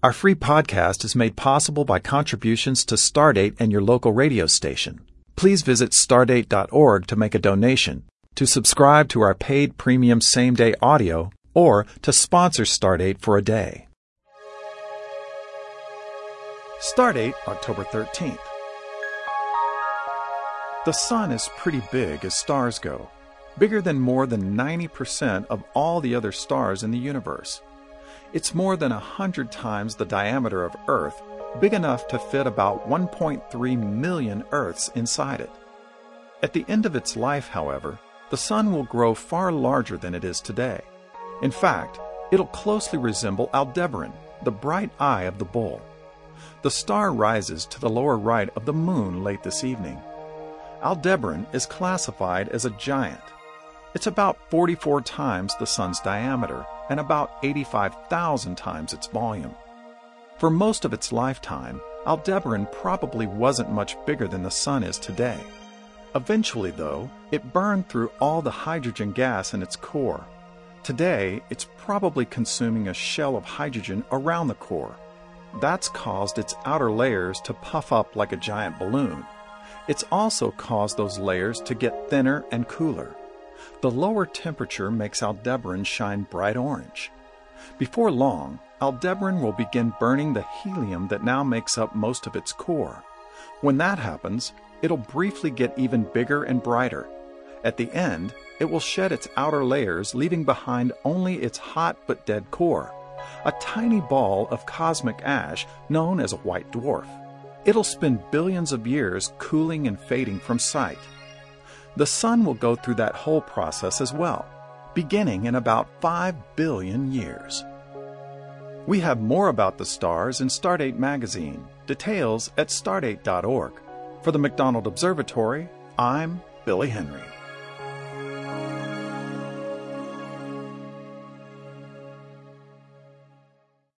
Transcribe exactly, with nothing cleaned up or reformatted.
Our free podcast is made possible by contributions to Stardate and your local radio station. Please visit stardate dot org to make a donation, to subscribe to our paid premium same-day audio, or to sponsor Stardate for a day. Stardate, October thirteenth. The sun is pretty big as stars go, bigger than more than ninety percent of all the other stars in the universe. It's more than a hundred times the diameter of Earth, big enough to fit about one point three million Earths inside it. At the end of its life, however, the sun will grow far larger than it is today. In fact, it'll closely resemble Aldebaran, the bright eye of the bull. The star rises to the lower right of the moon late this evening. Aldebaran is classified as a giant. It's about forty-four times the sun's diameter and about eighty-five thousand times its volume. For most of its lifetime, Aldebaran probably wasn't much bigger than the sun is today. Eventually, though, it burned through all the hydrogen gas in its core. Today, it's probably consuming a shell of hydrogen around the core. That's caused its outer layers to puff up like a giant balloon. It's also caused those layers to get thinner and cooler. The lower temperature makes Aldebaran shine bright orange. Before long, Aldebaran will begin burning the helium that now makes up most of its core. When that happens, it'll briefly get even bigger and brighter. At the end, it will shed its outer layers, leaving behind only its hot but dead core, a tiny ball of cosmic ash known as a white dwarf. It'll spend billions of years cooling and fading from sight. The sun will go through that whole process as well, beginning in about five billion years. We have more about the stars in Stardate magazine. Details at stardate dot org. For the McDonald Observatory, I'm Billy Henry.